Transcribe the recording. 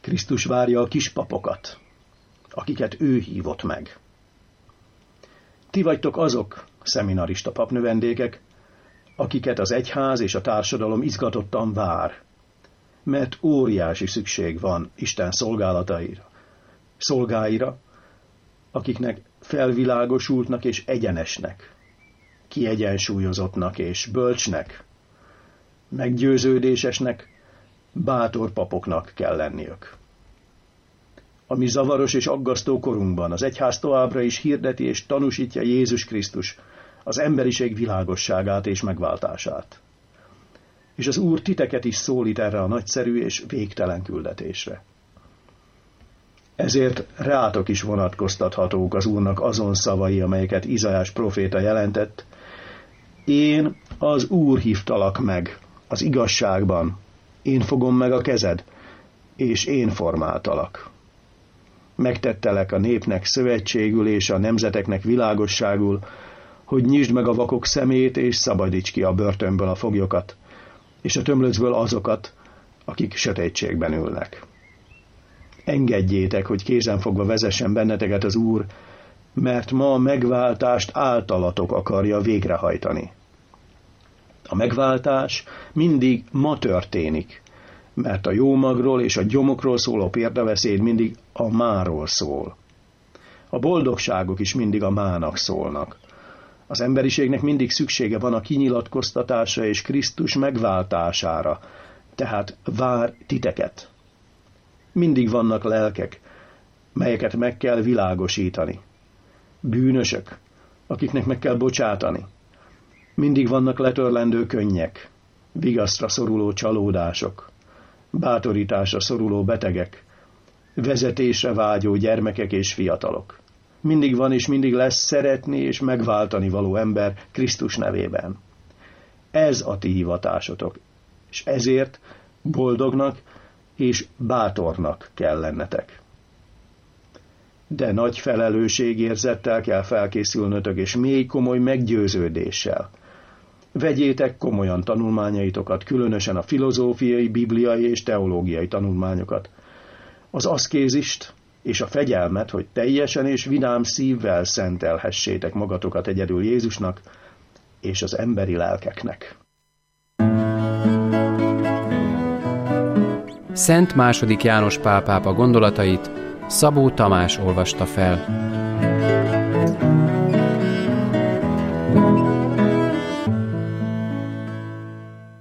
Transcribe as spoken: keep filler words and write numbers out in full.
Krisztus várja a kispapokat, akiket ő hívott meg. Ti vagytok azok, szeminarista papnövendékek, akiket az egyház és a társadalom izgatottan vár, mert óriási szükség van Isten szolgálataira, szolgáira, akiknek felvilágosultnak és egyenesnek, kiegyensúlyozottnak és bölcsnek, meggyőződésesnek, bátor papoknak kell lenniük. A mi zavaros és aggasztó korunkban az egyház továbbra is hirdeti és tanúsítja Jézus Krisztus, az emberiség világosságát és megváltását. És az Úr titeket is szólít erre a nagyszerű és végtelen küldetésre. Ezért rátok is vonatkoztathatók az Úrnak azon szavai, amelyeket Izaiás proféta jelentett. Én, az Úr hívtalak meg az igazságban, én fogom meg a kezed, és én formáltalak. Megtettelek a népnek szövetségül és a nemzeteknek világosságul, hogy nyisd meg a vakok szemét, és szabadíts ki a börtönből a foglyokat, és a tömlöcből azokat, akik sötétségben ülnek. Engedjétek, hogy kézenfogva vezessen benneteket az Úr, mert ma a megváltást általatok akarja végrehajtani. A megváltás mindig ma történik, mert a jómagról és a gyomokról szóló példabeszéd mindig a máról szól. A boldogságok is mindig a mának szólnak. Az emberiségnek mindig szüksége van a kinyilatkoztatásra és Krisztus megváltására, tehát vár titeket. Mindig vannak lelkek, melyeket meg kell világosítani. Bűnösök, akiknek meg kell bocsátani. Mindig vannak letörlendő könnyek, vigasztra szoruló csalódások, bátorításra szoruló betegek, vezetésre vágyó gyermekek és fiatalok. Mindig van és mindig lesz szeretni és megváltani való ember Krisztus nevében. Ez a ti hivatásotok, és ezért boldognak és bátornak kell lennetek. De nagy felelősségérzettel kell felkészülnötök, és mély komoly meggyőződéssel. Vegyétek komolyan tanulmányaitokat, különösen a filozófiai, bibliai és teológiai tanulmányokat, az aszkézist és a fegyelmet, hogy teljesen és vidám szívvel szentelhessétek magatokat egyedül Jézusnak és az emberi lelkeknek. Szent második János Pál pápa gondolatait Szabó Tamás olvasta fel.